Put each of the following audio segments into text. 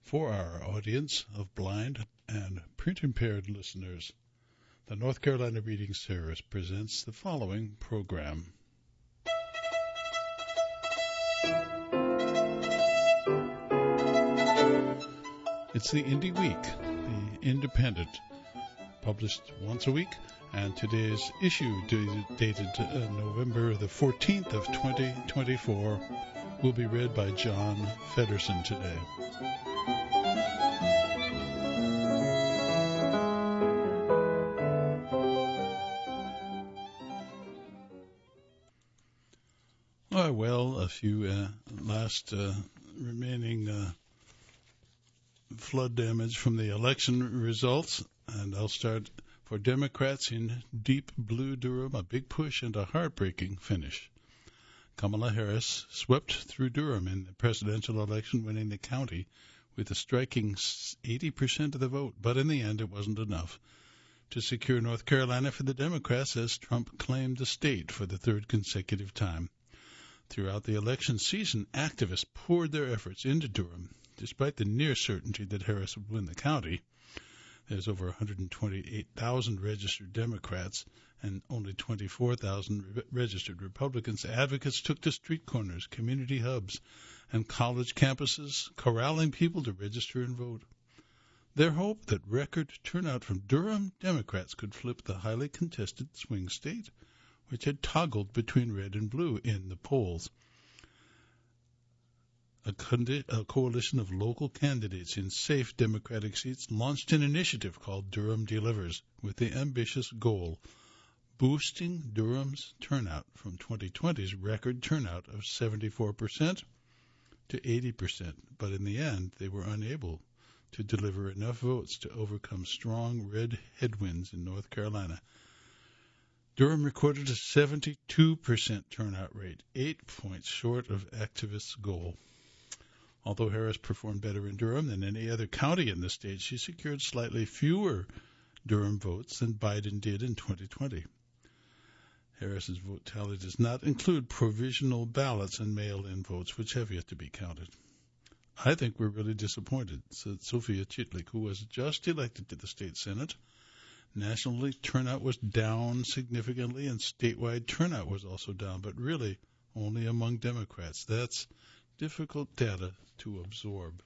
For our audience of blind and print-impaired listeners, the North Carolina Reading Service presents the following program. It's the Indie Week, the Independent, published once a week, and today's issue, dated November the 14th of 2024, will be read by John Feddersen today. A few last remaining flood damage from the election results, and I'll start for Democrats in deep blue Durham, a big push and a heartbreaking finish. Kamala Harris swept through Durham in the presidential election, winning the county with a striking 80% of the vote, but in the end it wasn't enough to secure North Carolina for the Democrats as Trump claimed the state for the third consecutive time. Throughout the election season, activists poured their efforts into Durham. Despite the near certainty that Harris would win the county, there's over 128,000 registered Democrats and only 24,000 registered Republicans. Advocates took to street corners, community hubs, and college campuses, corralling people to register and vote. Their hope that record turnout from Durham Democrats could flip the highly contested swing state, which had toggled between red and blue in the polls. A coalition of local candidates in safe Democratic seats launched an initiative called Durham Delivers, with the ambitious goal boosting Durham's turnout from 2020's record turnout of 74% to 80%. But in the end, they were unable to deliver enough votes to overcome strong red headwinds in North Carolina. Durham recorded a 72% turnout rate, 8 points short of activists' goal. Although Harris performed better in Durham than any other county in the state, she secured slightly fewer Durham votes than Biden did in 2020. Harris's vote tally does not include provisional ballots and mail-in votes, which have yet to be counted. I think we're really disappointed, said Sophia Chitlik, who was just elected to the state Senate. Nationally, turnout was down significantly, and statewide turnout was also down, but really only among Democrats. That's difficult data to absorb.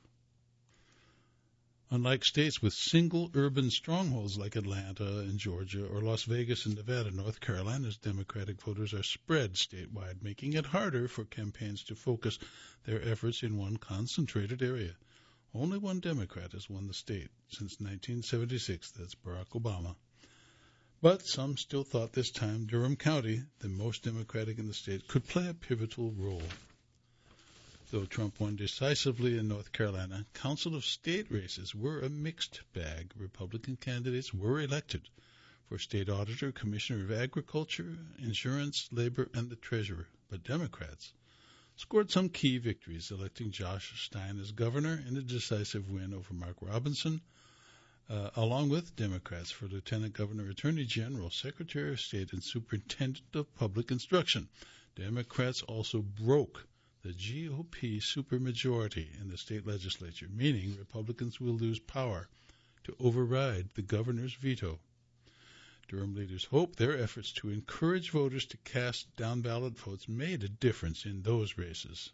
Unlike states with single urban strongholds like Atlanta and Georgia or Las Vegas and Nevada, North Carolina's Democratic voters are spread statewide, making it harder for campaigns to focus their efforts in one concentrated area. Only one Democrat has won the state since 1976. That's Barack Obama. But some still thought this time Durham County, the most Democratic in the state, could play a pivotal role. Though Trump won decisively in North Carolina, Council of State races were a mixed bag. Republican candidates were elected for State Auditor, Commissioner of Agriculture, Insurance, Labor, and the Treasurer. But Democrats scored some key victories, electing Josh Stein as governor in a decisive win over Mark Robinson, along with Democrats for Lieutenant Governor, Attorney General, Secretary of State, and Superintendent of Public Instruction. Democrats also broke the GOP supermajority in the state legislature, meaning Republicans will lose power to override the governor's veto. Durham leaders hope their efforts to encourage voters to cast down-ballot votes made a difference in those races.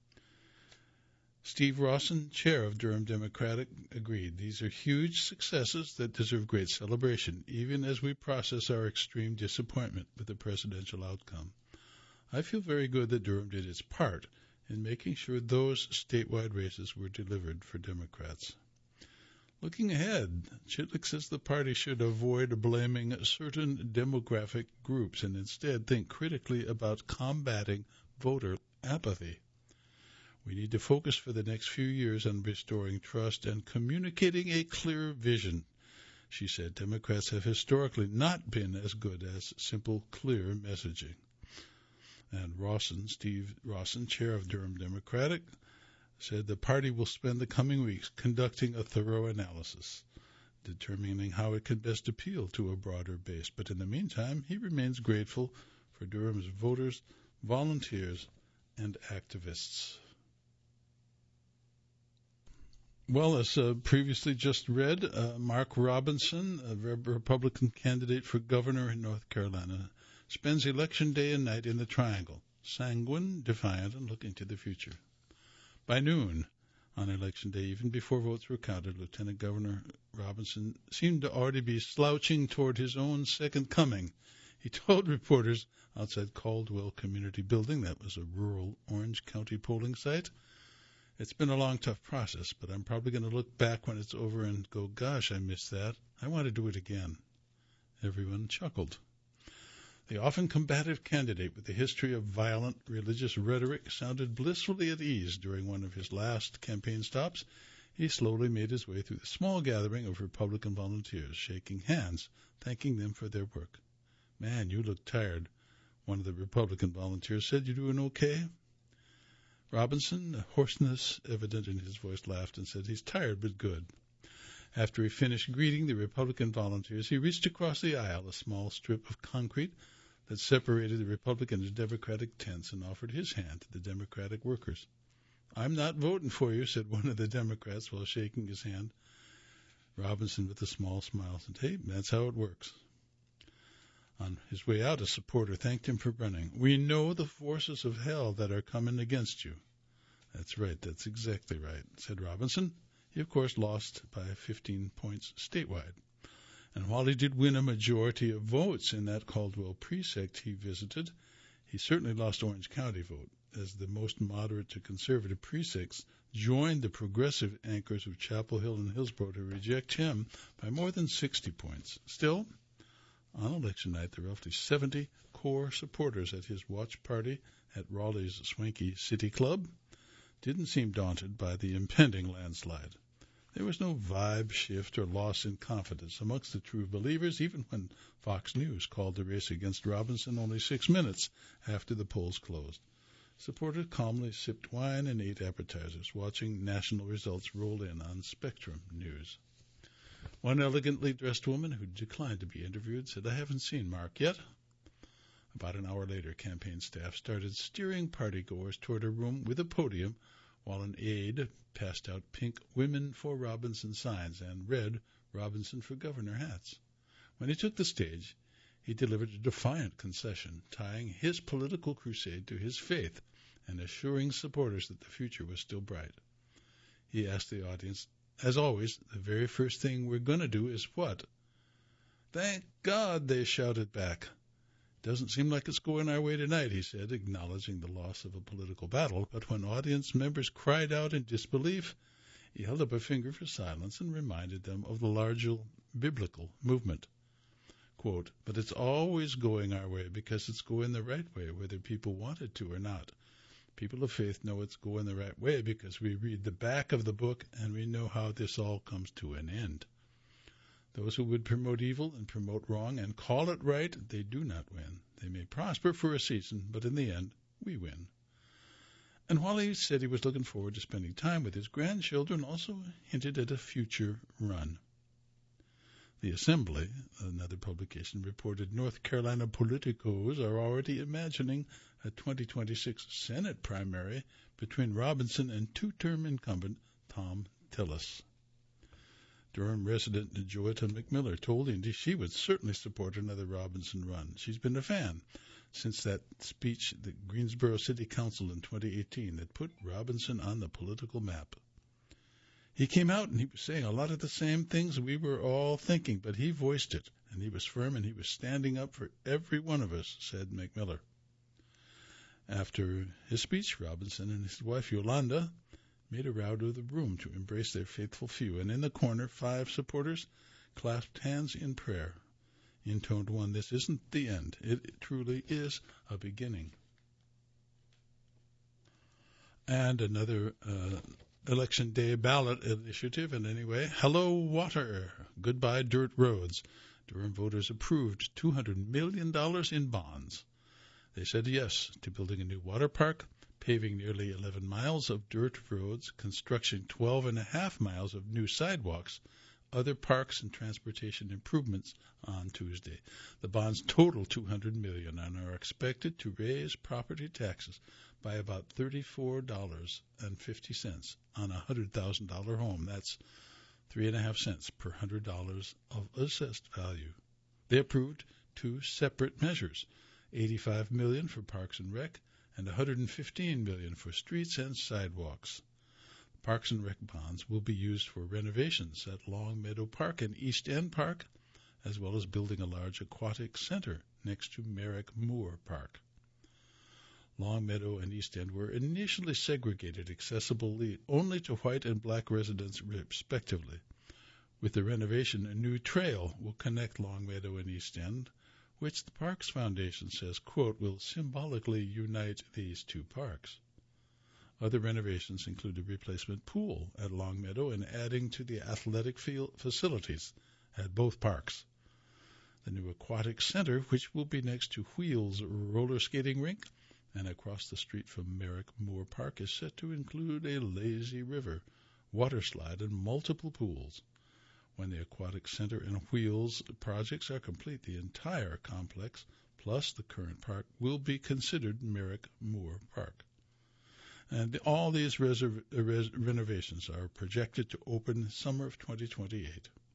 Steve Rawson, chair of Durham Democratic, agreed. These are huge successes that deserve great celebration, even as we process our extreme disappointment with the presidential outcome. I feel very good that Durham did its part in making sure those statewide races were delivered for Democrats. Looking ahead, Chitlik says the party should avoid blaming certain demographic groups and instead think critically about combating voter apathy. We need to focus for the next few years on restoring trust and communicating a clear vision. She said Democrats have historically not been as good as simple, clear messaging. And Steve Rawson, chair of Durham Democratic, said the party will spend the coming weeks conducting a thorough analysis, determining how it can best appeal to a broader base. But in the meantime, he remains grateful for Durham's voters, volunteers, and activists. Well, as previously just read, Mark Robinson, a Republican candidate for governor in North Carolina, spends election day and night in the Triangle, sanguine, defiant, and looking to the future. By noon on election day, even before votes were counted, Lieutenant Governor Robinson seemed to already be slouching toward his own second coming. He told reporters outside Caldwell Community Building, that was a rural Orange County polling site, "It's been a long, tough process, but I'm probably going to look back when it's over and go, gosh, I missed that. I want to do it again." Everyone chuckled. The often combative candidate with a history of violent religious rhetoric sounded blissfully at ease during one of his last campaign stops. He slowly made his way through the small gathering of Republican volunteers, shaking hands, thanking them for their work. "Man, you look tired," one of the Republican volunteers said. "You doing okay?" Robinson, hoarseness evident in his voice, laughed and said, "He's tired but good." After he finished greeting the Republican volunteers, he reached across the aisle, a small strip of concrete that separated the Republican and Democratic tents, and offered his hand to the Democratic workers. "I'm not voting for you," said one of the Democrats while shaking his hand. Robinson, with a small smile, said, "Hey, that's how it works." On his way out, a supporter thanked him for running. "We know the forces of hell that are coming against you." "That's right, that's exactly right," said Robinson. He, of course, lost by 15 points statewide. And while he did win a majority of votes in that Caldwell precinct he visited, he certainly lost Orange County vote, as the most moderate to conservative precincts joined the progressive anchors of Chapel Hill and Hillsborough to reject him by more than 60 points. Still, on election night, there were roughly 70 core supporters at his watch party at Raleigh's swanky City Club. Didn't seem daunted by the impending landslide. There was no vibe shift or loss in confidence amongst the true believers, even when Fox News called the race against Robinson only 6 minutes after the polls closed. Supporters calmly sipped wine and ate appetizers, watching national results roll in on Spectrum News. One elegantly dressed woman who declined to be interviewed said, "I haven't seen Mark yet." About an hour later, campaign staff started steering partygoers toward a room with a podium, while an aide passed out pink "Women for Robinson" signs and red "Robinson for Governor" hats. When he took the stage, he delivered a defiant concession, tying his political crusade to his faith and assuring supporters that the future was still bright. He asked the audience, "As always, the very first thing we're going to do is what?" "Thank God," they shouted back. "Doesn't seem like it's going our way tonight," he said, acknowledging the loss of a political battle. But when audience members cried out in disbelief, he held up a finger for silence and reminded them of the larger biblical movement. Quote, "But it's always going our way because it's going the right way, whether people want it to or not. People of faith know it's going the right way because we read the back of the book and we know how this all comes to an end. Those who would promote evil and promote wrong and call it right, they do not win. They may prosper for a season, but in the end, we win." And while he said he was looking forward to spending time with his grandchildren, also hinted at a future run. The Assembly, another publication, reported North Carolina politicos are already imagining a 2026 Senate primary between Robinson and two-term incumbent Thom Tillis. Durham resident Joetta McMillan told Indy she would certainly support another Robinson run. She's been a fan since that speech at the Greensboro City Council in 2018 that put Robinson on the political map. "He came out and he was saying a lot of the same things we were all thinking, but he voiced it, and he was firm and he was standing up for every one of us," said McMillan. After his speech, Robinson and his wife Yolanda made a round of the room to embrace their faithful few, and in the corner 5 supporters clasped hands in prayer. Intoned one, "This isn't the end. It truly is a beginning." And another Election Day ballot initiative, and anyway, "Hello Water, Goodbye Dirt Roads." Durham voters approved $200 million in bonds. They said yes to building a new water park, paving nearly 11 miles of dirt roads, constructing 12.5 miles of new sidewalks, other parks and transportation improvements on Tuesday. The bonds total $200 million and are expected to raise property taxes by about $34.50 on a $100,000 home. That's 3.5 cents per $100 of assessed value. They approved two separate measures, $85 million for Parks and Rec and $115 million for streets and sidewalks. Parks and Rec bonds will be used for renovations at Long Meadow Park and East End Park, as well as building a large aquatic center next to Merrick Moore Park. Long Meadow and East End were initially segregated accessibly only to white and black residents respectively. With the renovation, a new trail will connect Long Meadow and East End, which the Parks Foundation says, quote, will symbolically unite these two parks. Other renovations include a replacement pool at Long Meadow and adding to the athletic field facilities at both parks. The new aquatic center, which will be next to Wheels roller skating rink and across the street from Merrick Moore Park, is set to include a lazy river, water slide, and multiple pools. When the aquatic center and Wheels projects are complete, the entire complex, plus the current park, will be considered Merrick Moore Park. And all these renovations are projected to open summer of 2028.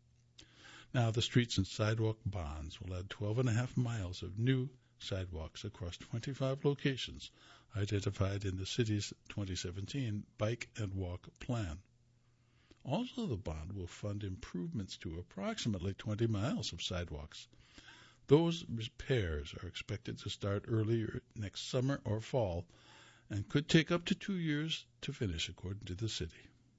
Now, the streets and sidewalk bonds will add 12.5 miles of new sidewalks across 25 locations identified in the city's 2017 Bike and Walk Plan. Also, the bond will fund improvements to approximately 20 miles of sidewalks. Those repairs are expected to start earlier next summer or fall and could take up to 2 years to finish, according to the city.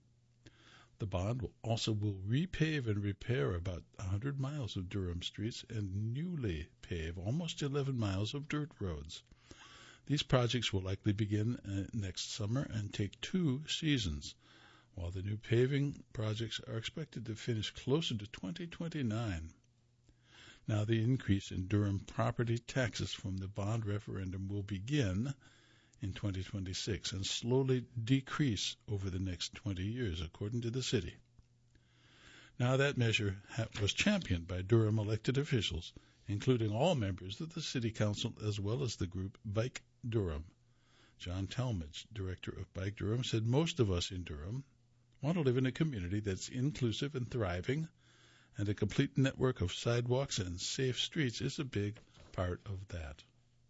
The bond will repave and repair about 100 miles of Durham streets and newly pave almost 11 miles of dirt roads. These projects will likely begin next summer and take 2 seasons, while the new paving projects are expected to finish closer to 2029. Now, the increase in Durham property taxes from the bond referendum will begin in 2026 and slowly decrease over the next 20 years, according to the city. Now, that measure was championed by Durham elected officials, including all members of the city council as well as the group Bike Durham. John Talmadge, director of Bike Durham, said most of us in Durham want to live in a community that's inclusive and thriving, and a complete network of sidewalks and safe streets is a big part of that.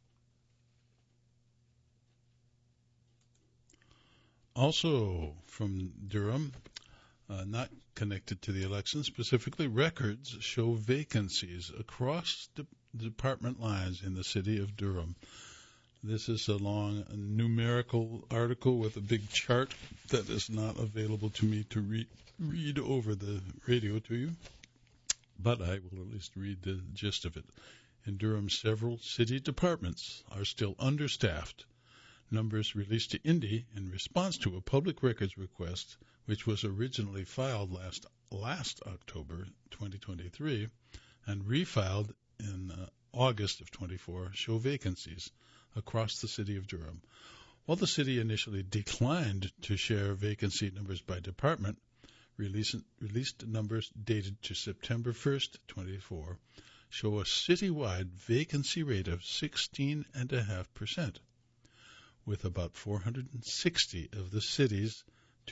Also from Durham, not connected to the election specifically, records show vacancies across the department lines in the city of Durham. This is a long numerical article with a big chart that is not available to me to read over the radio to you, but I will at least read the gist of it. In Durham, several city departments are still understaffed. Numbers released to Indy in response to a public records request, which was originally filed last October 2023 and refiled in August of 24, show vacancies across the city of Durham. While the city initially declined to share vacancy numbers by department, released numbers dated to September 1st, 24, show a citywide vacancy rate of 16.5%. with about 460 of the city's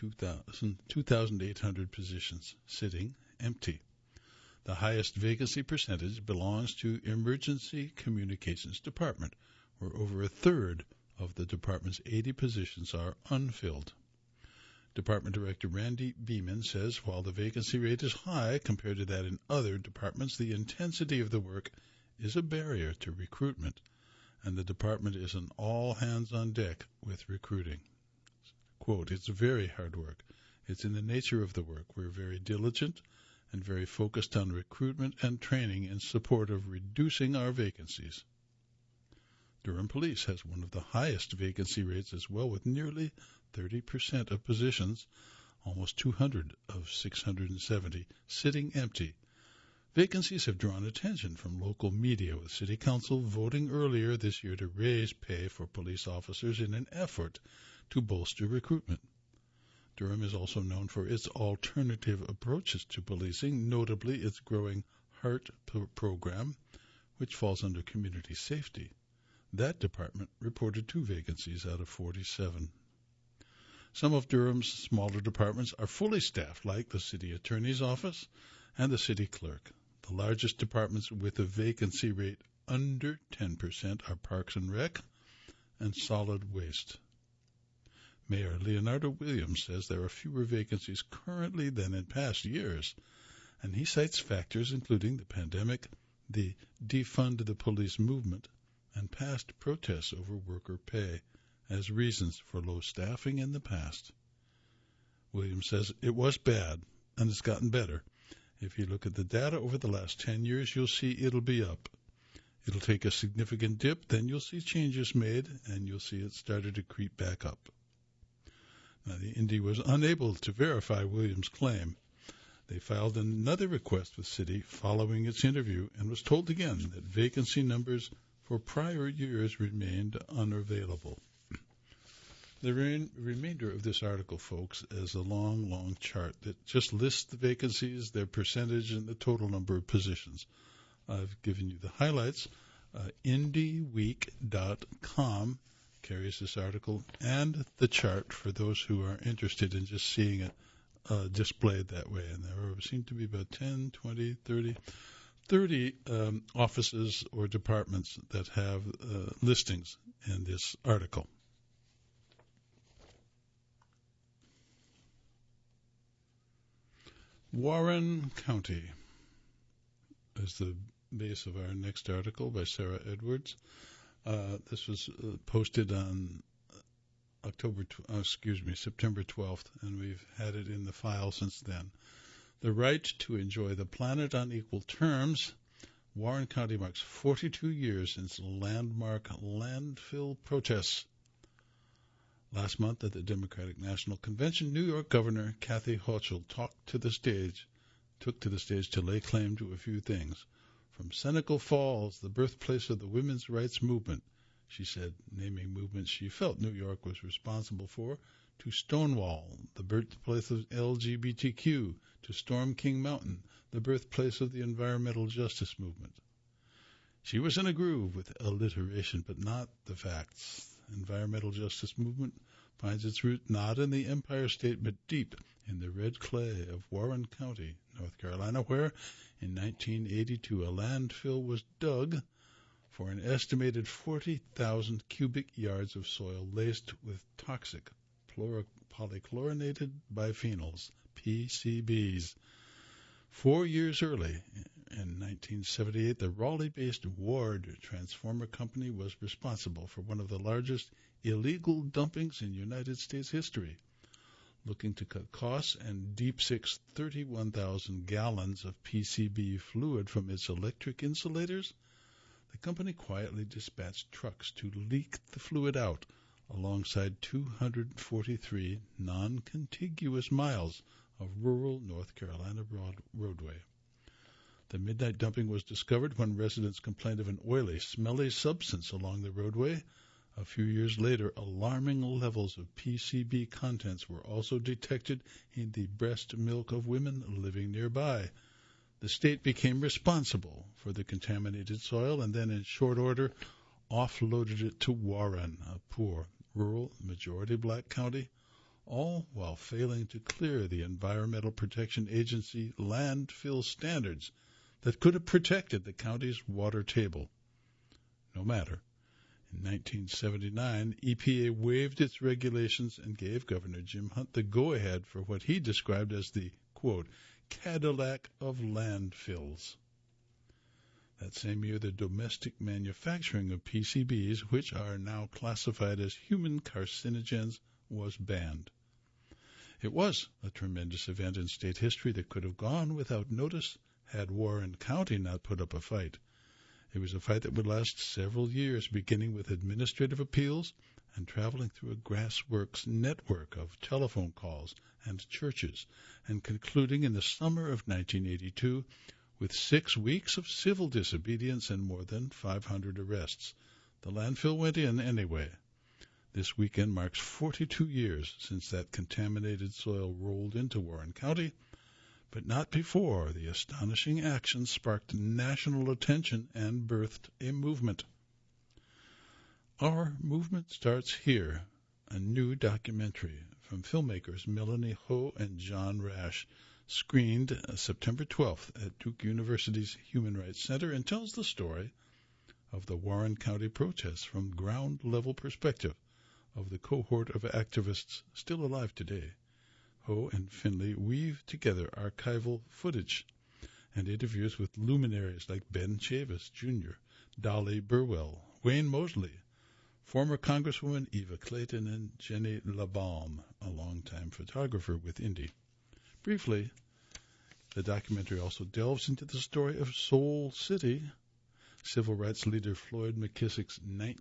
2,800 positions sitting empty. The highest vacancy percentage belongs to Emergency Communications Department, where over a third of the department's 80 positions are unfilled. Department Director Randy Beeman says while the vacancy rate is high compared to that in other departments, the intensity of the work is a barrier to recruitment, and the department is an all-hands-on-deck with recruiting. Quote, it's very hard work. It's in the nature of the work. We're very diligent and very focused on recruitment and training in support of reducing our vacancies. Durham Police has one of the highest vacancy rates as well, with nearly 30% of positions, almost 200 of 670, sitting empty. Vacancies have drawn attention from local media, with City Council voting earlier this year to raise pay for police officers in an effort to bolster recruitment. Durham is also known for its alternative approaches to policing, notably its growing HEART program, which falls under community safety. That department reported 2 vacancies out of 47. Some of Durham's smaller departments are fully staffed, like the city attorney's office and the city clerk. The largest departments with a vacancy rate under 10% are Parks and Rec and Solid Waste. Mayor Leonardo Williams says there are fewer vacancies currently than in past years, and he cites factors including the pandemic, the defund the police movement, and past protests over worker pay as reasons for low staffing in the past. Williams says it was bad, and it's gotten better. If you look at the data over the last 10 years, you'll see it'll be up. It'll take a significant dip, then you'll see changes made, and you'll see it started to creep back up. Now, the Indy was unable to verify Williams' claim. They filed another request with City following its interview and was told again that vacancy numbers for prior years remained unavailable. The remainder of this article, folks, is a long chart that just lists the vacancies, their percentage, and the total number of positions. I've given you the highlights. IndyWeek.com carries this article and the chart for those who are interested in just seeing it displayed that way. And there seem to be about 10, 20, 30 offices or departments that have listings in this article. Warren County is the base of our next article by Sarah Edwards. This was posted on September 12th, and we've had it in the file since then. The right to enjoy the planet on equal terms. Warren County marks 42 years since landmark landfill protests. Last month at the Democratic National Convention, New York Governor Kathy Hochul took to the stage to lay claim to a few things. From Senecal Falls, the birthplace of the women's rights movement, she said, naming movements she felt New York was responsible for, to Stonewall, the birthplace of LGBTQ, to Storm King Mountain, the birthplace of the environmental justice movement. She was in a groove with alliteration, but not the facts. Environmental justice movement finds its root not in the Empire State, but deep in the red clay of Warren County, North Carolina, where in 1982 a landfill was dug for an estimated 40,000 cubic yards of soil laced with toxic polychlorinated biphenyls, PCBs. 4 years early, in 1978, the Raleigh-based Ward Transformer Company was responsible for one of the largest illegal dumpings in United States history. Looking to cut costs and deep six 31,000 gallons of PCB fluid from its electric insulators, the company quietly dispatched trucks to leak the fluid out alongside 243 non-contiguous miles of rural North Carolina roadway. The midnight dumping was discovered when residents complained of an oily, smelly substance along the roadway. A few years later, alarming levels of PCB contents were also detected in the breast milk of women living nearby. The state became responsible for the contaminated soil and then, in short order, offloaded it to Warren, a poor, rural, majority-black county, all while failing to clear the Environmental Protection Agency landfill standards that could have protected the county's water table. No matter. In 1979, EPA waived its regulations and gave Governor Jim Hunt the go-ahead for what he described as the, quote, Cadillac of landfills. That same year, the domestic manufacturing of PCBs, which are now classified as human carcinogens, was banned. It was a tremendous event in state history that could have gone without notice had Warren County not put up a fight. It was a fight that would last several years, beginning with administrative appeals and traveling through a grassroots network of telephone calls and churches, and concluding in the summer of 1982 with 6 weeks of civil disobedience and more than 500 arrests. The landfill went in anyway. This weekend marks 42 years since that contaminated soil rolled into Warren County, but not before the astonishing action sparked national attention and birthed a movement. Our movement starts here, a new documentary from filmmakers Melanie Ho and John Rash, screened September 12th at Duke University's Human Rights Center, and tells the story of the Warren County protests from ground-level perspective of the cohort of activists still alive today. Ho and Finley weave together archival footage and interviews with luminaries like Ben Chavis Jr., Dolly Burwell, Wayne Mosley, former Congresswoman Eva Clayton, and Jenny LaBaume, a longtime photographer with Indy. Briefly, the documentary also delves into the story of Soul City, civil rights leader Floyd McKissick's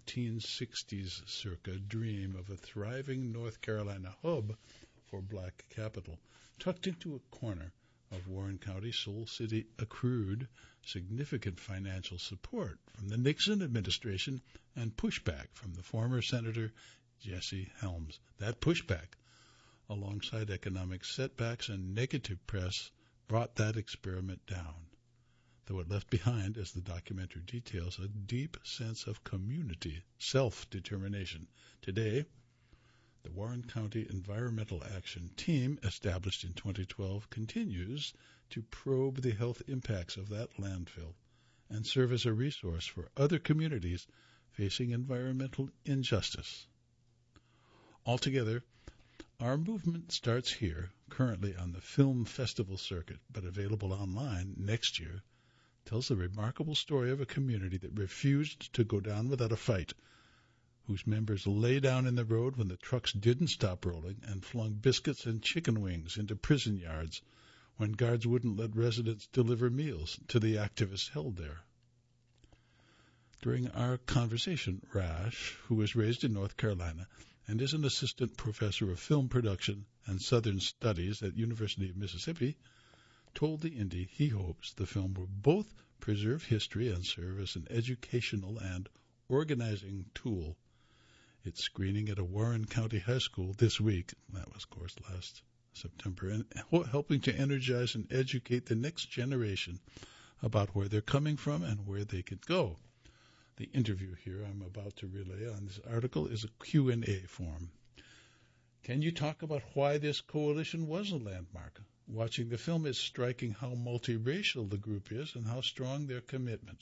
1960s circa dream of a thriving North Carolina hub for black capital. Tucked into a corner of Warren County, Soul City accrued significant financial support from the Nixon administration and pushback from the former Senator Jesse Helms. That pushback, alongside economic setbacks and negative press, brought that experiment down, though it left behind, as the documentary details, a deep sense of community self-determination. Today, the Warren County Environmental Action Team, established in 2012, continues to probe the health impacts of that landfill and serve as a resource for other communities facing environmental injustice. Altogether, our movement starts here, currently on the film festival circuit, but available online next year, tells the remarkable story of a community that refused to go down without a fight, whose members lay down in the road when the trucks didn't stop rolling and flung biscuits and chicken wings into prison yards when guards wouldn't let residents deliver meals to the activists held there. During our conversation, Rash, who was raised in North Carolina and is an assistant professor of film production and Southern Studies at University of Mississippi, told the Indy he hopes the film will both preserve history and serve as an educational and organizing tool. It's screening at a Warren County high school this week, that was, of course, last September, and helping to energize and educate the next generation about where they're coming from and where they could go. The interview here I'm about to relay on this article is a Q&A form. Can you talk about why this coalition was a landmark? Watching the film is striking how multiracial the group is and how strong their commitment.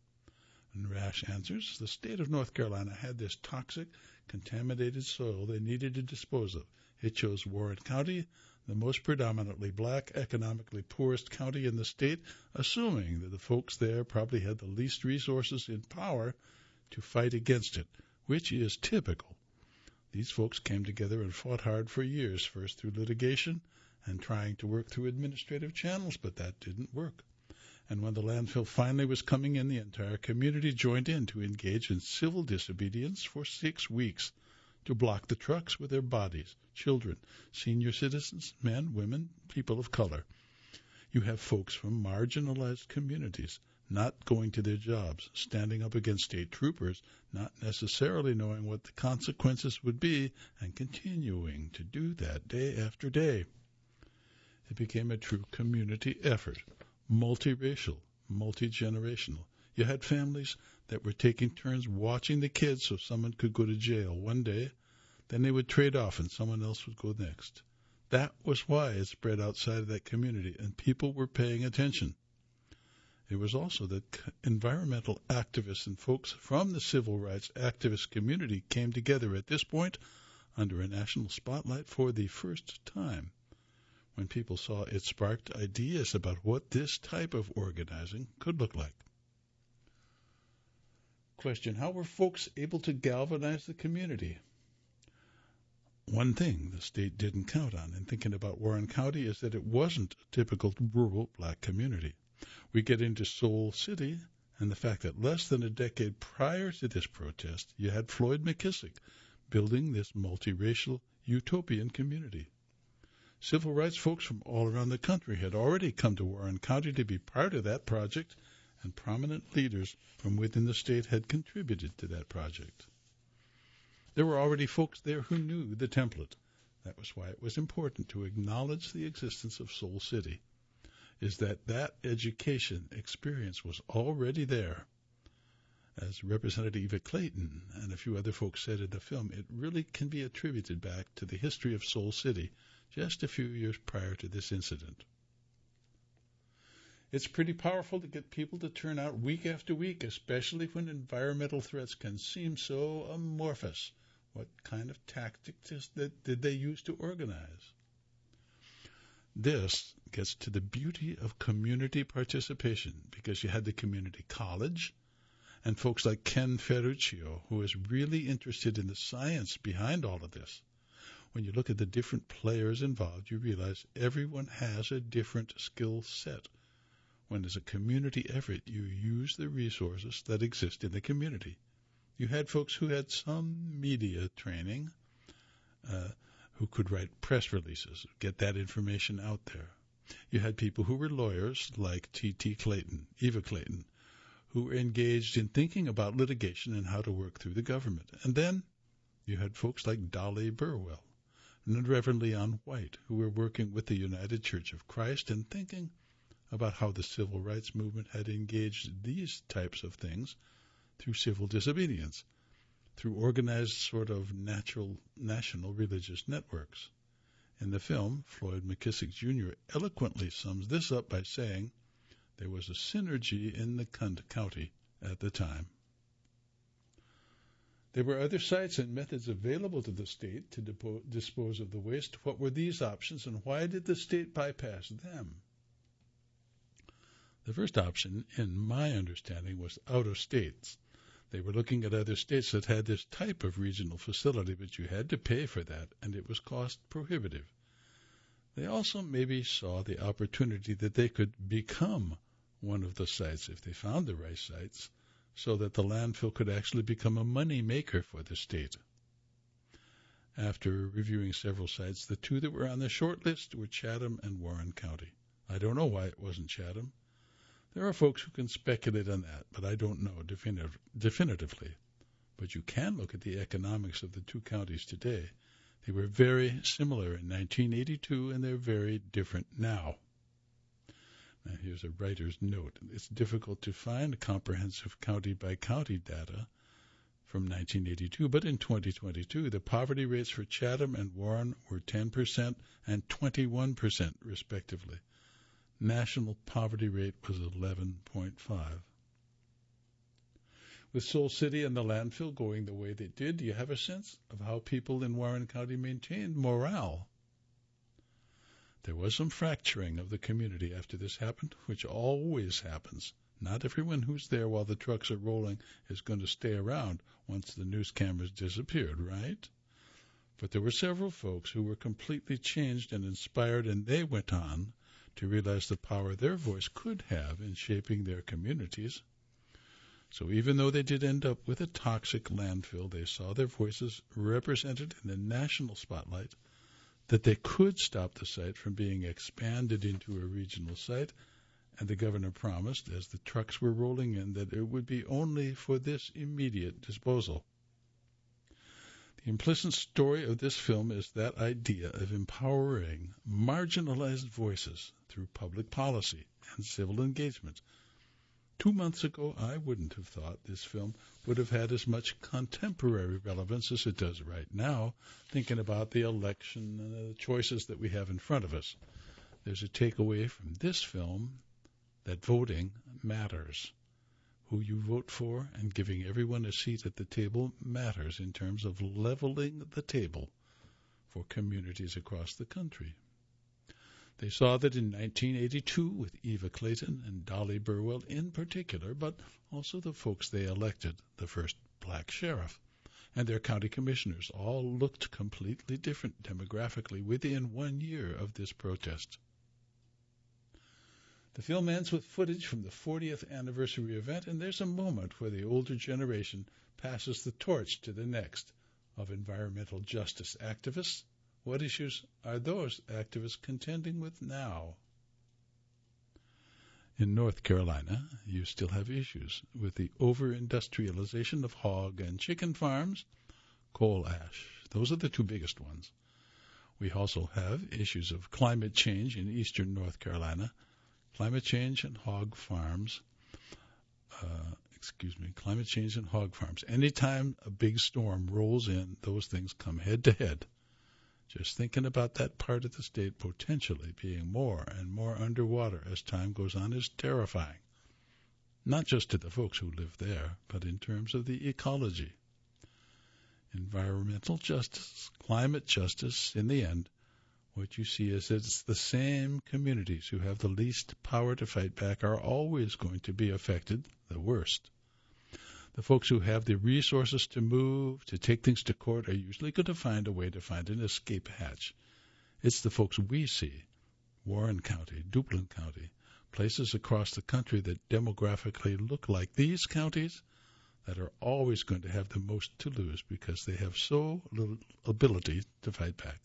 And Rash answers, the state of North Carolina had this toxic, contaminated soil they needed to dispose of. It chose Warren County, the most predominantly black, economically poorest county in the state, assuming that the folks there probably had the least resources and power to fight against it, which is typical. These folks came together and fought hard for years, first through litigation and trying to work through administrative channels, but that didn't work. And when the landfill finally was coming in, the entire community joined in to engage in civil disobedience for 6 weeks to block the trucks with their bodies, children, senior citizens, men, women, people of color. You have folks from marginalized communities not going to their jobs, standing up against state troopers, not necessarily knowing what the consequences would be, and continuing to do that day after day. It became a true community effort, multiracial, multi-generational. You had families that were taking turns watching the kids so someone could go to jail one day, then they would trade off and someone else would go next. That was why it spread outside of that community, and people were paying attention. It was also that environmental activists and folks from the civil rights activist community came together at this point under a national spotlight for the first time. When people saw it sparked ideas about what this type of organizing could look like. Question, how were folks able to galvanize the community? One thing the state didn't count on in thinking about Warren County is that it wasn't a typical rural black community. We get into Soul City and the fact that less than a decade prior to this protest, you had Floyd McKissick building this multiracial utopian community. Civil rights folks from all around the country had already come to Warren County to be part of that project, and prominent leaders from within the state had contributed to that project. There were already folks there who knew the template. That was why it was important to acknowledge the existence of Soul City, is that education experience was already there. As Representative Eva Clayton and a few other folks said in the film, it really can be attributed back to the history of Soul City just a few years prior to this incident. It's pretty powerful to get people to turn out week after week, especially when environmental threats can seem so amorphous. What kind of tactics did they use to organize? This gets to the beauty of community participation, because you had the community college and folks like Ken Ferruccio, who is really interested in the science behind all of this. When you look at the different players involved, you realize everyone has a different skill set. When there's a community effort, you use the resources that exist in the community. You had folks who had some media training, who could write press releases, get that information out there. You had people who were lawyers, like T.T. Clayton, Eva Clayton, who were engaged in thinking about litigation and how to work through the government. And then you had folks like Dolly Burwell and Reverend Leon White, who were working with the United Church of Christ and thinking about how the civil rights movement had engaged these types of things through civil disobedience, through organized sort of national religious networks. In the film, Floyd McKissick Jr. eloquently sums this up by saying there was a synergy in the county at the time. There were other sites and methods available to the state to dispose of the waste. What were these options, and why did the state bypass them? The first option, in my understanding, was out of states. They were looking at other states that had this type of regional facility, but you had to pay for that, and it was cost prohibitive. They also maybe saw the opportunity that they could become one of the sites if they found the right sites, so that the landfill could actually become a money maker for the state. After reviewing several sites, the two that were on the short list were Chatham and Warren County. I don't know why it wasn't Chatham. There are folks who can speculate on that, but I don't know definitively. But you can look at the economics of the two counties today. They were very similar in 1982, and they're very different now. Now, here's a writer's note. It's difficult to find comprehensive county-by-county data from 1982, but in 2022, the poverty rates for Chatham and Warren were 10% and 21%, respectively. National poverty rate was 11.5. With Soul City and the landfill going the way they did, do you have a sense of how people in Warren County maintained morale? There was some fracturing of the community after this happened, which always happens. Not everyone who's there while the trucks are rolling is going to stay around once the news cameras disappeared, right? But there were several folks who were completely changed and inspired, and they went on to realize the power their voice could have in shaping their communities. So even though they did end up with a toxic landfill, they saw their voices represented in the national spotlight, that they could stop the site from being expanded into a regional site, and the governor promised, as the trucks were rolling in, that it would be only for this immediate disposal. The implicit story of this film is that idea of empowering marginalized voices through public policy and civil engagement. 2 months ago, I wouldn't have thought this film would have had as much contemporary relevance as it does right now, thinking about the election and the choices that we have in front of us. There's a takeaway from this film that voting matters. Who you vote for and giving everyone a seat at the table matters in terms of leveling the table for communities across the country. They saw that in 1982 with Eva Clayton and Dolly Burwell in particular, but also the folks they elected, the first black sheriff, and their county commissioners, all looked completely different demographically within 1 year of this protest. The film ends with footage from the 40th anniversary event, and there's a moment where the older generation passes the torch to the next of environmental justice activists. What issues are those activists contending with now? In North Carolina, you still have issues with the over-industrialization of hog and chicken farms, coal ash. Those are the two biggest ones. We also have issues of climate change in eastern North Carolina, climate change and hog farms. Climate change and hog farms. Anytime a big storm rolls in, those things come head to head. Just thinking about that part of the state potentially being more and more underwater as time goes on is terrifying. Not just to the folks who live there, but in terms of the ecology. Environmental justice, climate justice, in the end, what you see is that it's the same communities who have the least power to fight back are always going to be affected the worst. The folks who have the resources to move, to take things to court, are usually going to find a way to find an escape hatch. It's the folks we see, Warren County, Duplin County, places across the country that demographically look like these counties, that are always going to have the most to lose because they have so little ability to fight back.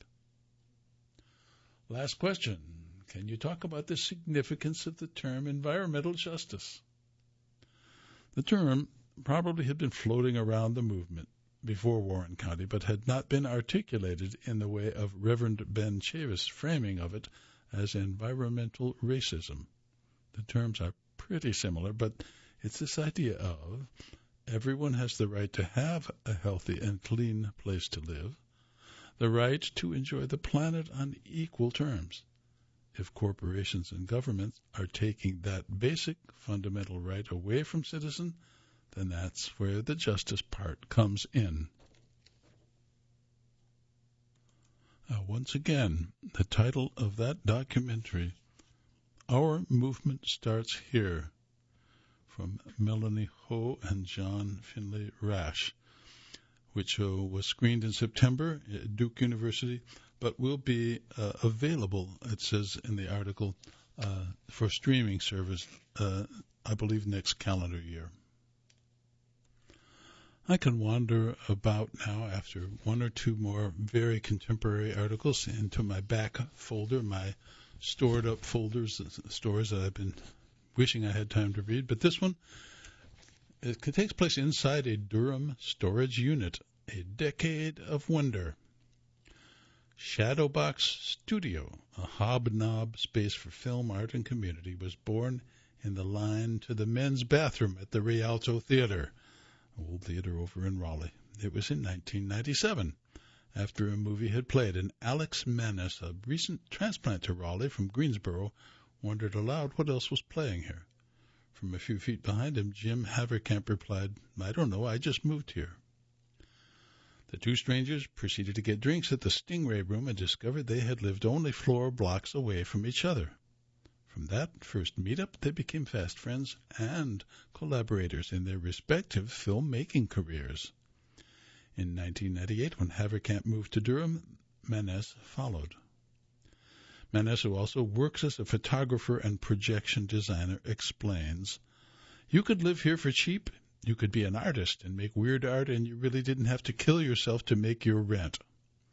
Last question. Can you talk about the significance of the term environmental justice? The term probably had been floating around the movement before Warren County, but had not been articulated in the way of Reverend Ben Chavis' framing of it as environmental racism. The terms are pretty similar, but it's this idea of everyone has the right to have a healthy and clean place to live, the right to enjoy the planet on equal terms. If corporations and governments are taking that basic fundamental right away from citizens, then that's where the justice part comes in. Once again, the title of that documentary, Our Movement Starts Here, from Melanie Ho and John Finlay Rash, which was screened in September at Duke University, but will be available, it says in the article, for streaming service, I believe, next calendar year. I can wander about now after one or two more very contemporary articles into my back folder, my stored up folders, stories that I've been wishing I had time to read. But this one, it takes place inside a Durham storage unit, a decade of wonder. Shadowbox Studio, a hobnob space for film, art, and community, was born in the line to the men's bathroom at the Rialto Theater, old theater over in Raleigh. It was in 1997, after a movie had played, and Alex Manis, a recent transplant to Raleigh from Greensboro, wondered aloud what else was playing here. From a few feet behind him, Jim Haverkamp replied, "I don't know, I just moved here." The two strangers proceeded to get drinks at the Stingray Room and discovered they had lived only floor blocks away from each other. From that first meetup, they became fast friends and collaborators in their respective filmmaking careers. In 1998, when Haverkamp moved to Durham, Manes followed. Manes, who also works as a photographer and projection designer, explains, "You could live here for cheap. You could be an artist and make weird art, and you really didn't have to kill yourself to make your rent."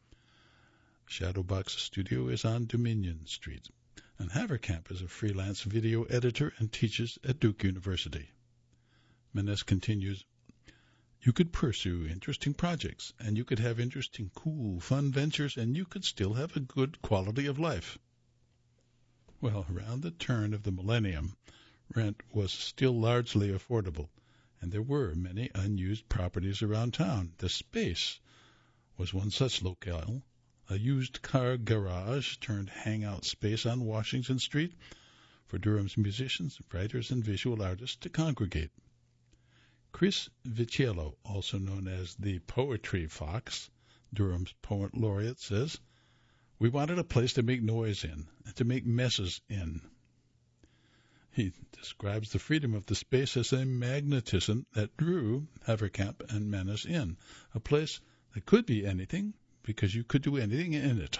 Shadowbox Studio is on Dominion Street, and Haverkamp is a freelance video editor and teaches at Duke University. Manes continues, "You could pursue interesting projects, and you could have interesting, cool, fun ventures, and you could still have a good quality of life." Well, around the turn of the millennium, rent was still largely affordable, and there were many unused properties around town. The Space was one such locale, a used car garage turned hangout space on Washington Street for Durham's musicians, writers, and visual artists to congregate. Chris Viciello, also known as the Poetry Fox, Durham's poet laureate, says, "We wanted a place to make noise in and to make messes in." He describes the freedom of the space as a magnetism that drew Haverkamp and Manis in, a place that could be anything because you could do anything in it.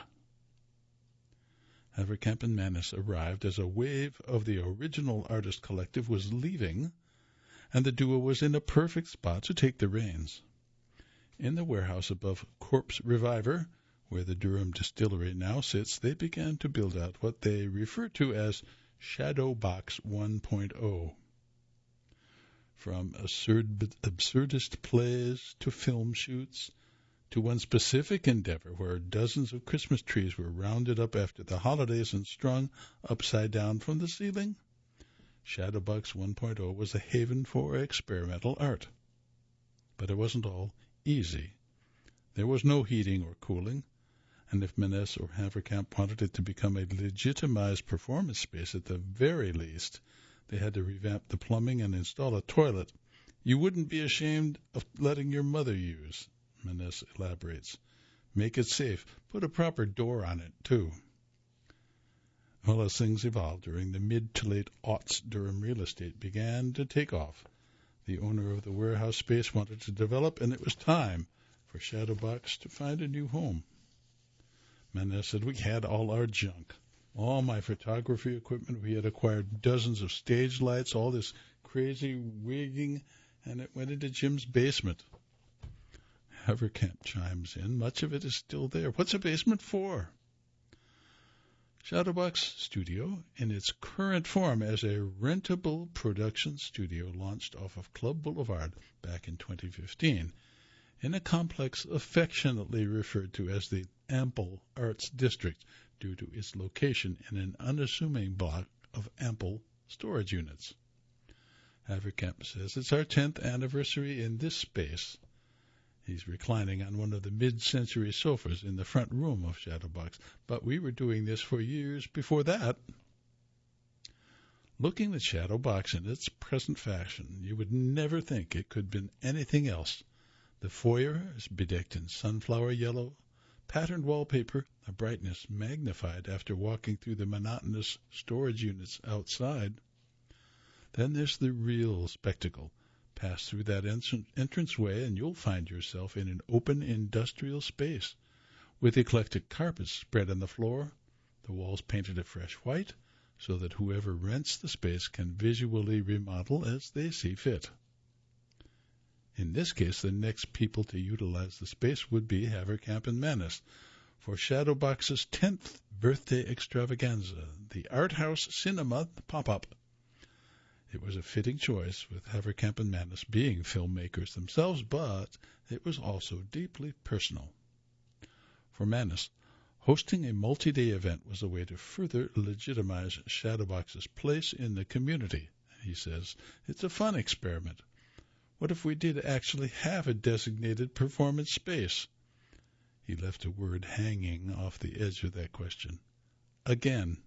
Haverkamp and Manis arrived as a wave of the original artist collective was leaving, and the duo was in a perfect spot to take the reins. In the warehouse above Corpse Reviver, where the Durham Distillery now sits, they began to build out what they refer to as Shadowbox 1.0. From absurdist plays to film shoots to one specific endeavor where dozens of Christmas trees were rounded up after the holidays and strung upside down from the ceiling? Shadowbox 1.0 was a haven for experimental art. But it wasn't all easy. There was no heating or cooling, and if Maness or Haverkamp wanted it to become a legitimized performance space at the very least, they had to revamp the plumbing and install a toilet you wouldn't be ashamed of letting your mother use, Maness elaborates. Make it safe. Put a proper door on it, too. Well, as things evolved during the mid to late aughts, Durham real estate began to take off. The owner of the warehouse space wanted to develop, and it was time for Shadowbox to find a new home. Maness said, we had all our junk, all my photography equipment. We had acquired dozens of stage lights, all this crazy wigging, and it went into Jim's basement. Haverkamp chimes in, much of it is still there. What's a basement for? Shadowbox Studio, in its current form as a rentable production studio, launched off of Club Boulevard back in 2015 in a complex affectionately referred to as the Ample Arts District due to its location in an unassuming block of ample storage units. Haverkamp says it's our 10th anniversary in this space. He's reclining on one of the mid-century sofas in the front room of Shadowbox, but we were doing this for years before that. Looking at Shadowbox in its present fashion, you would never think it could have been anything else. The foyer is bedecked in sunflower yellow, patterned wallpaper, a brightness magnified after walking through the monotonous storage units outside. Then there's the real spectacle. Pass through that entranceway and you'll find yourself in an open industrial space with eclectic carpets spread on the floor, the walls painted a fresh white, so that whoever rents the space can visually remodel as they see fit. In this case, the next people to utilize the space would be Haverkamp and Maness for Shadowbox's 10th birthday extravaganza, the Art House Cinema Pop-Up. It was a fitting choice, with Haverkamp and Maness being filmmakers themselves, but it was also deeply personal. For Maness, hosting a multi-day event was a way to further legitimize Shadowbox's place in the community. He says, it's a fun experiment. What if we did actually have a designated performance space? He left a word hanging off the edge of that question. Again.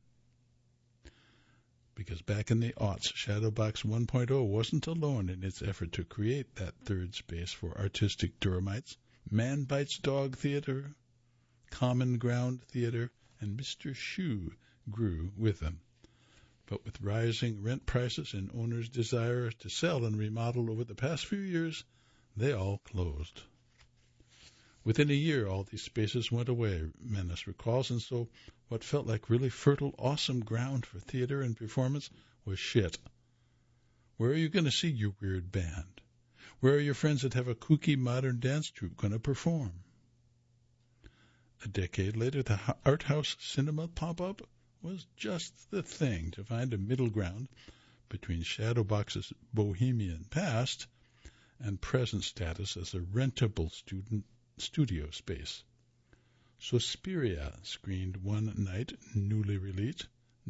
Because back in the aughts, Shadowbox 1.0 wasn't alone in its effort to create that third space for artistic Durhamites. Man Bites Dog Theater, Common Ground Theater, and Mr. Shoe grew with them. But with rising rent prices and owners' desire to sell and remodel over the past few years, they all closed. Within a year, all these spaces went away, Maness recalls, and so what felt like really fertile, awesome ground for theater and performance was shit. Where are you going to see your weird band? Where are your friends that have a kooky modern dance troupe going to perform? A decade later, the Art House Cinema Pop-Up was just the thing to find a middle ground between Shadowbox's bohemian past and present status as a rentable studio space. Suspiria screened one night, newly released,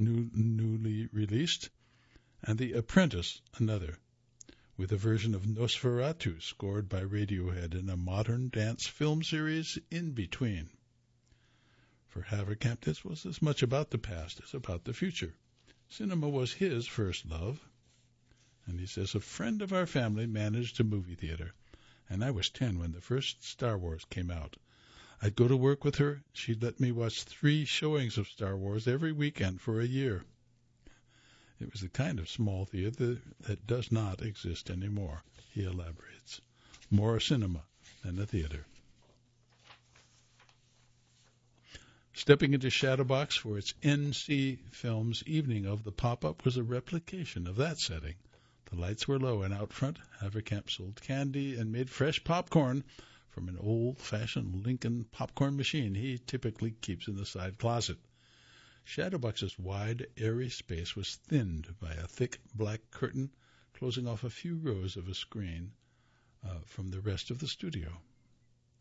and The Apprentice another, with a version of Nosferatu scored by Radiohead and a modern dance film series in between. For Haverkamp, this was as much about the past as about the future. Cinema was his first love. And he says, a friend of our family managed a movie theater, and I was 10 when the first Star Wars came out. I'd go to work with her. She'd let me watch 3 showings of Star Wars every weekend for a year. It was the kind of small theater that does not exist anymore, he elaborates. More cinema than a theater. Stepping into Shadowbox for its NC Films evening of the pop-up was a replication of that setting. The lights were low, and out front, Haverkamp sold candy and made fresh popcorn from an old-fashioned Lincoln popcorn machine he typically keeps in the side closet. Shadowbox's wide, airy space was thinned by a thick black curtain closing off a few rows of a screen from the rest of the studio.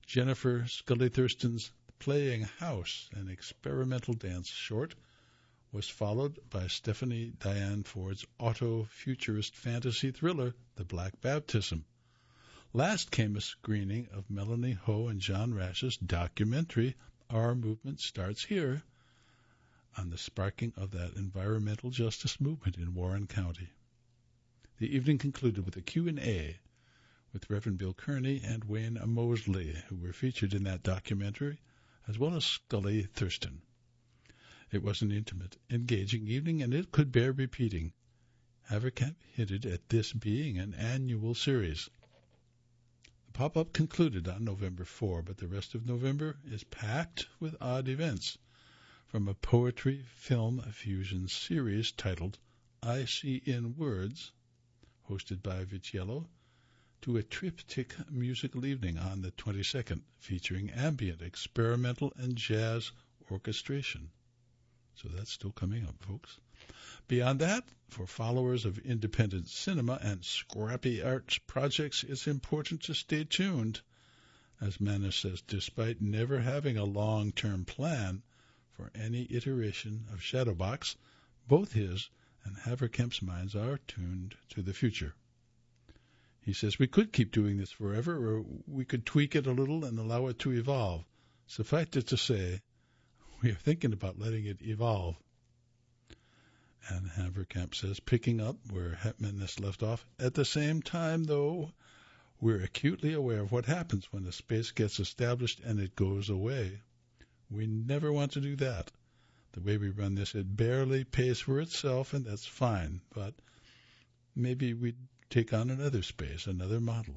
Jennifer Scully Thurston's Playing House, an experimental dance short, was followed by Stephanie Diane Ford's auto-futurist fantasy thriller, The Black Baptism. Last came a screening of Melanie Ho and John Rash's documentary, Our Movement Starts Here, on the sparking of that environmental justice movement in Warren County. The evening concluded with a Q&A with Reverend Bill Kearney and Wayne Mosley, who were featured in that documentary, as well as Scully Thurston. It was an intimate, engaging evening, and it could bear repeating. Haverkamp hinted at this being an annual series. The pop-up concluded on November 4, but the rest of November is packed with odd events, from a poetry film fusion series titled I See in Words, hosted by Vitiello, to a triptych musical evening on the 22nd, featuring ambient, experimental, and jazz orchestration. So that's still coming up, folks. Beyond that, for followers of independent cinema and scrappy arts projects, it's important to stay tuned. As Manis says, despite never having a long-term plan for any iteration of Shadowbox, both his and Haverkamp's minds are tuned to the future. He says, we could keep doing this forever, or we could tweak it a little and allow it to evolve. Suffice it to say, we are thinking about letting it evolve. And Haverkamp says, picking up where Hetmanis left off, at the same time, though, we're acutely aware of what happens when a space gets established and it goes away. We never want to do that. The way we run this, it barely pays for itself, and that's fine. But maybe we'd take on another space, another model.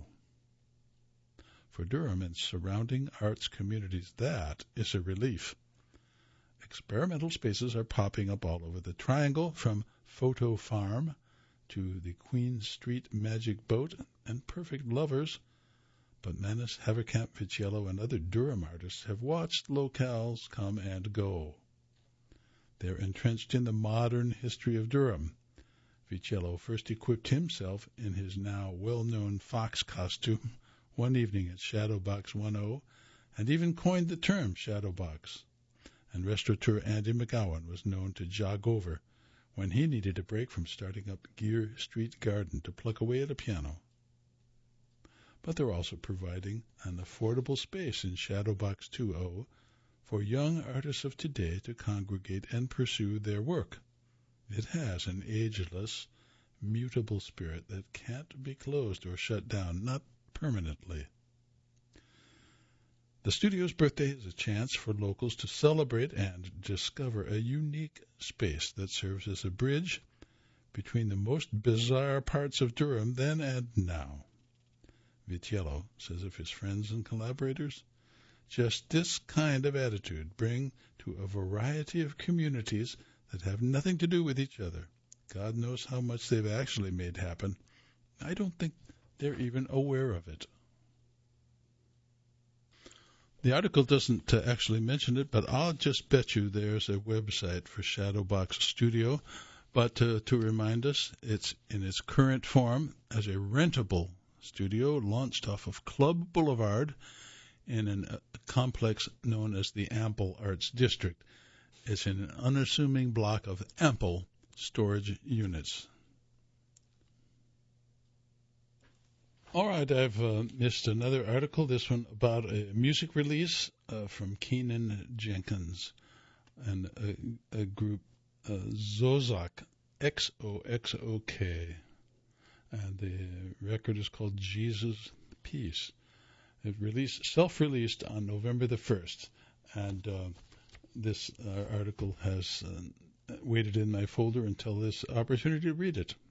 For Durham and surrounding arts communities, that is a relief. Experimental spaces are popping up all over the Triangle, from Photo Farm to the Queen Street Magic Boat and Perfect Lovers. But Manis, Haverkamp, Vitiello, and other Durham artists have watched locales come and go. They're entrenched in the modern history of Durham. Vitiello first equipped himself in his now well-known fox costume one evening at Shadowbox 1.0, and even coined the term Shadowbox. And restaurateur Andy McGowan was known to jog over when he needed a break from starting up Gear Street Garden to pluck away at a piano. But they're also providing an affordable space in Shadowbox 2.0 for young artists of today to congregate and pursue their work. It has an ageless, mutable spirit that can't be closed or shut down, not permanently. The studio's birthday is a chance for locals to celebrate and discover a unique space that serves as a bridge between the most bizarre parts of Durham then and now. Vitiello says of his friends and collaborators, just this kind of attitude bring to a variety of communities that have nothing to do with each other. God knows how much they've actually made happen. I don't think they're even aware of it. The article doesn't actually mention it, but I'll just bet you there's a website for Shadowbox Studio. But to remind us, it's in its current form as a rentable studio launched off of Club Boulevard in a complex known as the Ample Arts District. It's in an unassuming block of ample storage units. All right, I've missed another article, this one about a music release from Keenan Jenkins and a group, Zozok, Xoxok, and the record is called Jesus Peace. It self-released on November the 1st, and this article has waited in my folder until this opportunity to read it.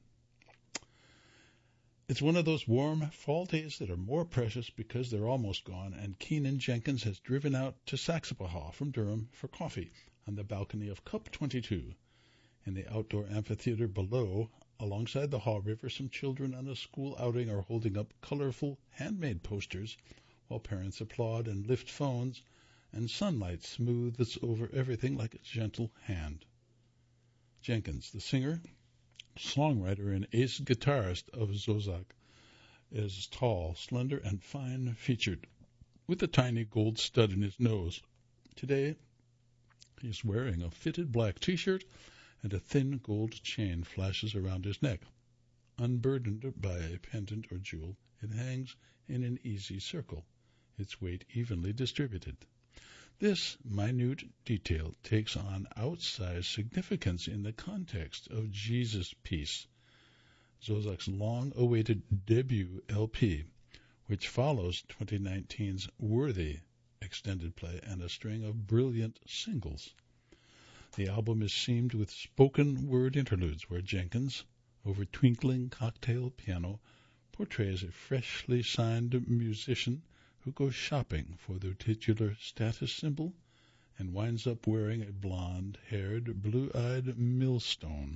It's one of those warm fall days that are more precious because they're almost gone, and Keenan Jenkins has driven out to Saxapahaw from Durham for coffee on the balcony of Cup 22. In the outdoor amphitheater below, alongside the Haw River, some children on a school outing are holding up colorful handmade posters while parents applaud and lift phones, and sunlight smooths over everything like a gentle hand. Jenkins, the singer, songwriter, and ace guitarist of Zozok, is tall, slender, and fine-featured, with a tiny gold stud in his nose. Today, he's wearing a fitted black T-shirt, and a thin gold chain flashes around his neck. Unburdened by a pendant or jewel, it hangs in an easy circle, its weight evenly distributed. This minute detail takes on outsized significance in the context of Jesus' Piece, Zozak's long-awaited debut LP, which follows 2019's Worthy extended play and a string of brilliant singles. The album is seamed with spoken-word interludes where Jenkins, over twinkling cocktail piano, portrays a freshly signed musician who goes shopping for the titular status symbol and winds up wearing a blonde-haired, blue-eyed millstone.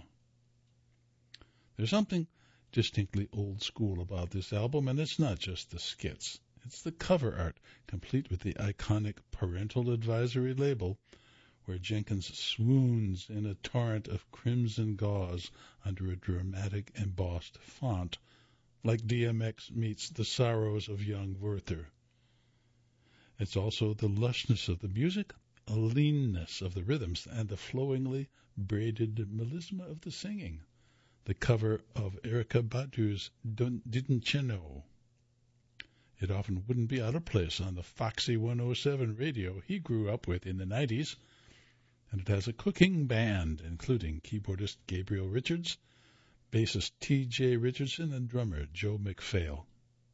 There's something distinctly old school about this album, and it's not just the skits. It's the cover art, complete with the iconic parental advisory label, where Jenkins swoons in a torrent of crimson gauze under a dramatic embossed font, like DMX meets The Sorrows of Young Werther. It's also the lushness of the music, a leanness of the rhythms, and the flowingly braided melisma of the singing. The cover of Erykah Badu's Didn't You Know? It often wouldn't be out of place on the Foxy 107 radio he grew up with in the 90s, and it has a cooking band, including keyboardist Gabriel Richards, bassist T.J. Richardson, and drummer Joe McPhail.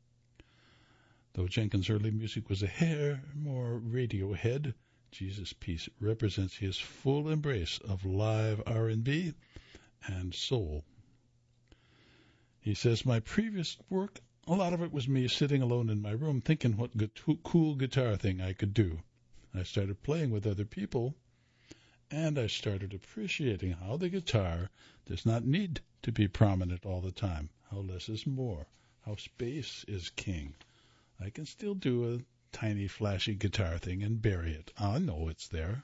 Though Jenkins' early music was a hair more Radiohead, Jesus' Piece represents his full embrace of live R&B and soul. He says, my previous work, a lot of it was me sitting alone in my room thinking what cool guitar thing I could do. I started playing with other people, and I started appreciating how the guitar does not need to be prominent all the time, how less is more, how space is king. I can still do a tiny flashy guitar thing and bury it. I know it's there.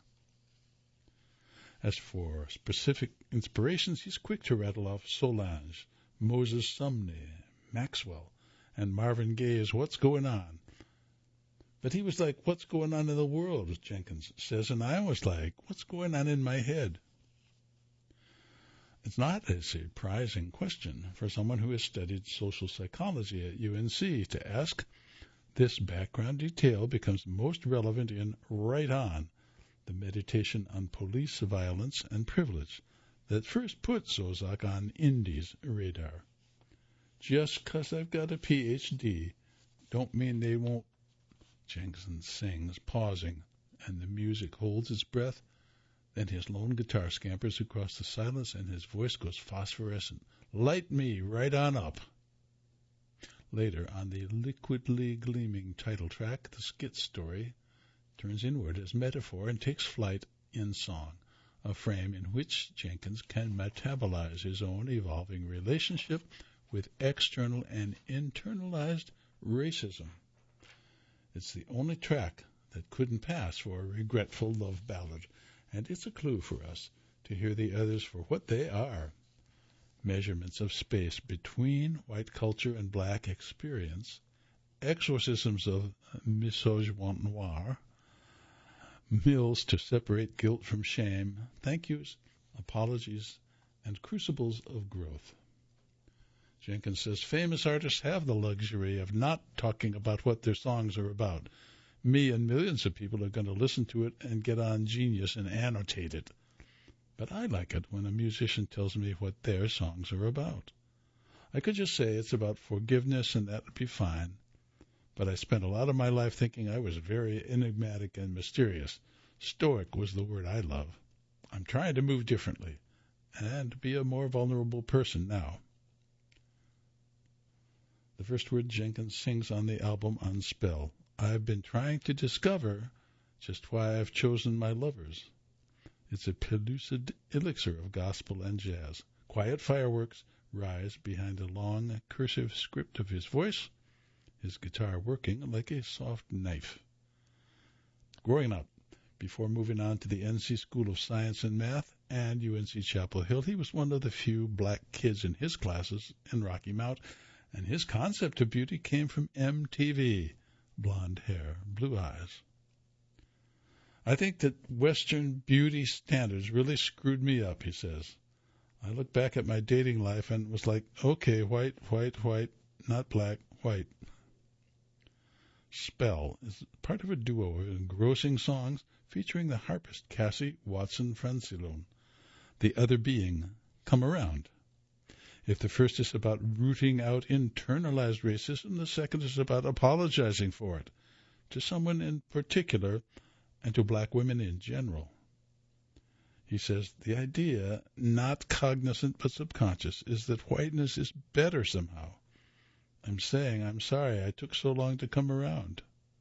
As for specific inspirations, he's quick to rattle off Solange, Moses Sumney, Maxwell, and Marvin Gaye's What's Going On. But he was like, what's going on in the world, Jenkins says, and I was like, what's going on in my head? It's not a surprising question for someone who has studied social psychology at UNC to ask. This background detail becomes most relevant in Right On, the meditation on police violence and privilege that first put Zozak on Indy's radar. Just 'cause I've got a Ph.D. don't mean they won't, Jenkins sings, pausing, and the music holds its breath. Then his lone guitar scampers across the silence and his voice goes phosphorescent. Light me right on up. Later, on the liquidly gleaming title track, the skit story turns inward as metaphor and takes flight in song, a frame in which Jenkins can metabolize his own evolving relationship with external and internalized racism. It's the only track that couldn't pass for a regretful love ballad, and it's a clue for us to hear the others for what they are. Measurements of space between white culture and black experience, exorcisms of misogynoir, mills to separate guilt from shame, thank yous, apologies, and crucibles of growth. Jenkins says famous artists have the luxury of not talking about what their songs are about. Me and millions of people are going to listen to it and get on Genius and annotate it. But I like it when a musician tells me what their songs are about. I could just say it's about forgiveness and that would be fine. But I spent a lot of my life thinking I was very enigmatic and mysterious. Stoic was the word I love. I'm trying to move differently and be a more vulnerable person now. The first word Jenkins sings on the album Unspell. I've been trying to discover just why I've chosen my lovers. It's a pellucid elixir of gospel and jazz. Quiet fireworks rise behind a long cursive script of his voice, his guitar working like a soft knife. Growing up, before moving on to the NC School of Science and Math and UNC Chapel Hill, he was one of the few black kids in his classes in Rocky Mount, and his concept of beauty came from MTV, blonde hair, blue eyes. I think that Western beauty standards really screwed me up, he says. I look back at my dating life and was like, okay, white, white, white, not black, white. Spell is part of a duo of engrossing songs featuring the harpist Cassie Watson-Francillon, the other being Come Around. If the first is about rooting out internalized racism, the second is about apologizing for it, to someone in particular and to black women in general. He says, the idea, not cognizant but subconscious, is that whiteness is better somehow. I'm saying, I'm sorry I took so long to come around.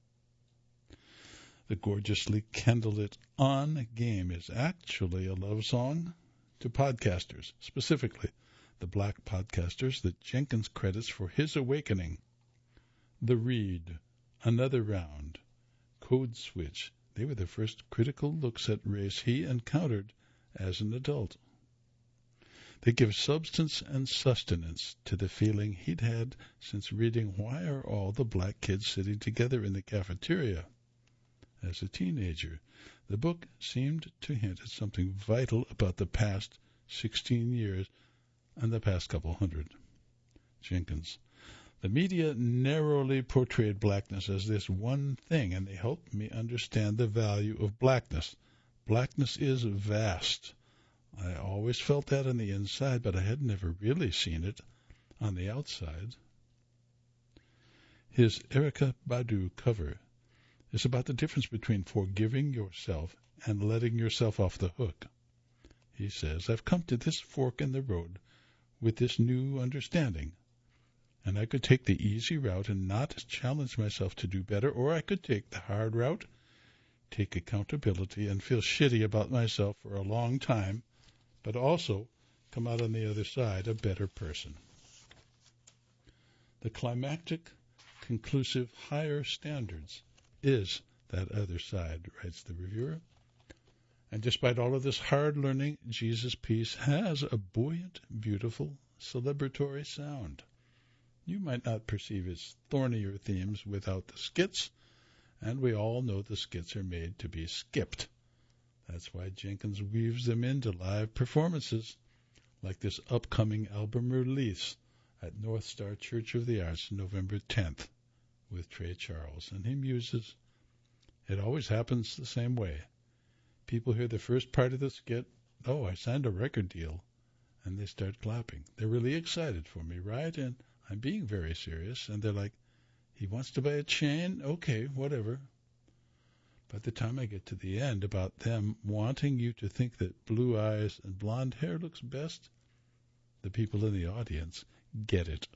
The gorgeously candlelit On game is actually a love song to podcasters, specifically the black podcasters that Jenkins credits for his awakening. The Read, Another Round, Code Switch, they were the first critical looks at race he encountered as an adult. They give substance and sustenance to the feeling he'd had since reading Why Are All the Black Kids Sitting Together in the Cafeteria? As a teenager, the book seemed to hint at something vital about the past 16 years and the past couple hundred. Jenkins. The media narrowly portrayed blackness as this one thing, and they helped me understand the value of blackness. Blackness is vast. I always felt that on the inside, but I had never really seen it on the outside. His Erykah Badu cover is about the difference between forgiving yourself and letting yourself off the hook. He says, I've come to this fork in the road with this new understanding. And I could take the easy route and not challenge myself to do better, or I could take the hard route, take accountability, and feel shitty about myself for a long time, but also come out on the other side a better person. The climactic, conclusive, higher standards is that other side, writes the reviewer. And despite all of this hard learning, Jesus' Piece has a buoyant, beautiful, celebratory sound. You might not perceive its thornier themes without the skits, and we all know the skits are made to be skipped. That's why Jenkins weaves them into live performances, like this upcoming album release at North Star Church of the Arts, November 10th, with Trey Charles. And he muses, it always happens the same way. People hear the first part of the skit, oh, I signed a record deal, and they start clapping. They're really excited for me, right? And I'm being very serious, and they're like, he wants to buy a chain? Okay, whatever. By the time I get to the end about them wanting you to think that blue eyes and blonde hair looks best, the people in the audience get it.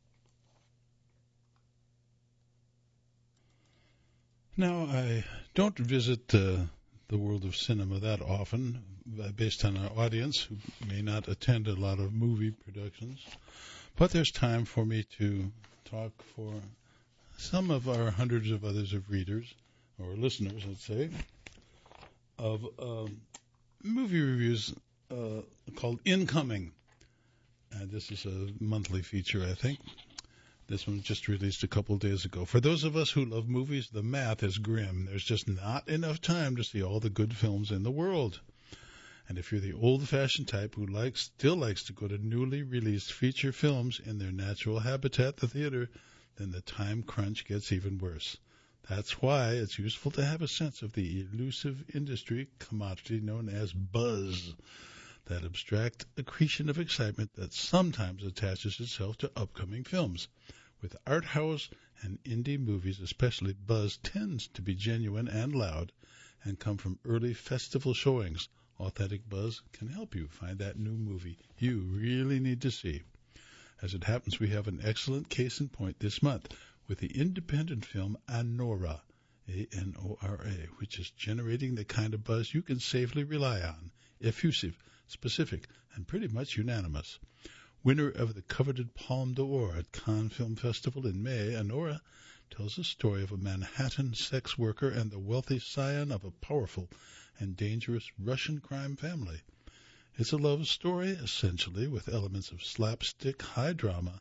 Now, I don't visit the world of cinema that often, based on our audience, who may not attend a lot of movie productions. But there's time for me to talk for some of our hundreds of others of readers, or listeners, let's say, of movie reviews called Incoming. And this is a monthly feature, I think. This one just released a couple of days ago. For those of us who love movies, the math is grim. There's just not enough time to see all the good films in the world. And if you're the old-fashioned type who still likes to go to newly released feature films in their natural habitat, the theater, then the time crunch gets even worse. That's why it's useful to have a sense of the elusive industry commodity known as buzz, that abstract accretion of excitement that sometimes attaches itself to upcoming films. With art house and indie movies especially, buzz tends to be genuine and loud and come from early festival showings. Authentic buzz can help you find that new movie you really need to see. As it happens, we have an excellent case in point this month with the independent film Anora, A-N-O-R-A, which is generating the kind of buzz you can safely rely on, effusive, specific, and pretty much unanimous. Winner of the coveted Palme d'Or at Cannes Film Festival in May, Anora tells the story of a Manhattan sex worker and the wealthy scion of a powerful and dangerous Russian crime family. It's a love story, essentially, with elements of slapstick, high drama,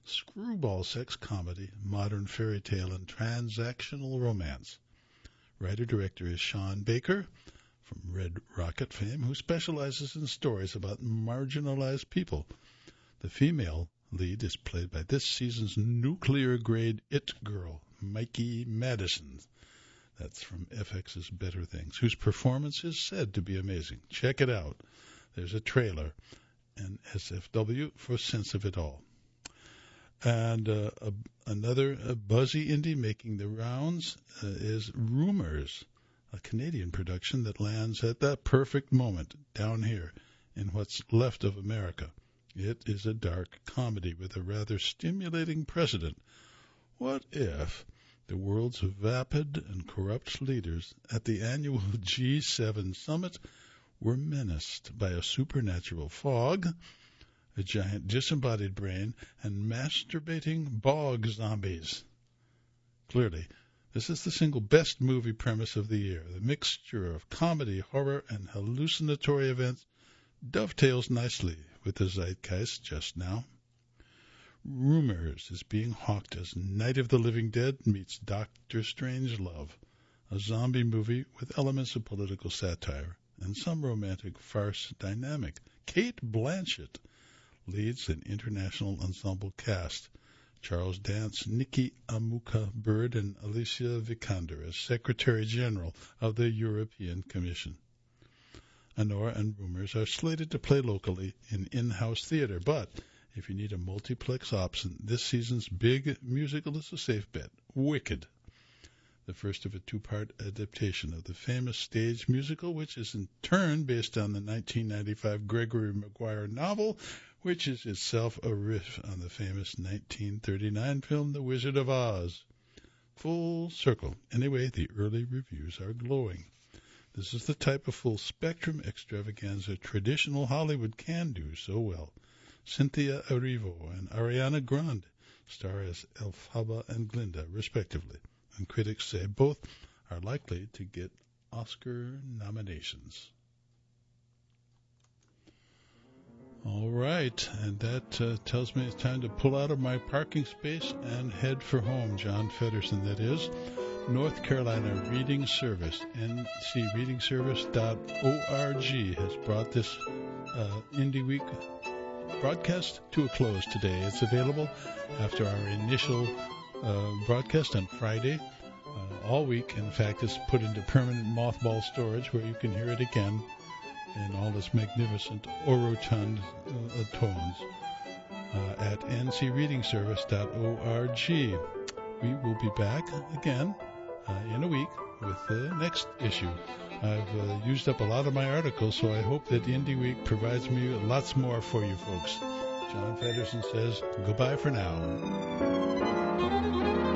screwball sex comedy, modern fairy tale, and transactional romance. Writer-director is Sean Baker, from Red Rocket fame, who specializes in stories about marginalized people. The female lead is played by this season's nuclear-grade it girl, Mikey Madison. That's from FX's Better Things, whose performance is said to be amazing. Check it out. There's a trailer, and SFW for Sense of It All. And another buzzy indie making the rounds is Rumors, a Canadian production that lands at that perfect moment down here in what's left of America. It is a dark comedy with a rather stimulating precedent. What if the world's vapid and corrupt leaders at the annual G7 summit were menaced by a supernatural fog, a giant disembodied brain, and masturbating bog zombies? Clearly, this is the single best movie premise of the year. The mixture of comedy, horror, and hallucinatory events dovetails nicely with the zeitgeist just now. Rumors is being hawked as Night of the Living Dead meets Doctor Strangelove, a zombie movie with elements of political satire and some romantic farce dynamic. Cate Blanchett leads an international ensemble cast. Charles Dance, Nikki Amuka Bird, and Alicia Vikander as Secretary General of the European Commission. Anora and Rumors are slated to play locally in in-house theater, but if you need a multiplex option, this season's big musical is a safe bet, Wicked, the first of a two-part adaptation of the famous stage musical, which is in turn based on the 1995 Gregory Maguire novel, which is itself a riff on the famous 1939 film The Wizard of Oz. Full circle. Anyway, the early reviews are glowing. This is the type of full-spectrum extravaganza traditional Hollywood can do so well. Cynthia Erivo and Ariana Grande star as Elphaba and Glinda, respectively, and critics say both are likely to get Oscar nominations. All right, and that tells me it's time to pull out of my parking space and head for home. John Feddersen, that is. North Carolina Reading Service, ncreadingservice.org, has brought this Indie Week broadcast to a close today. It's available after our initial broadcast on Friday. All week, in fact, it's put into permanent mothball storage where you can hear it again in all its magnificent orotund tones at ncreadingservice.org. We will be back again in a week with the next issue. I've used up a lot of my articles, so I hope that Indie Week provides me lots more for you folks. John Feddersen says goodbye for now.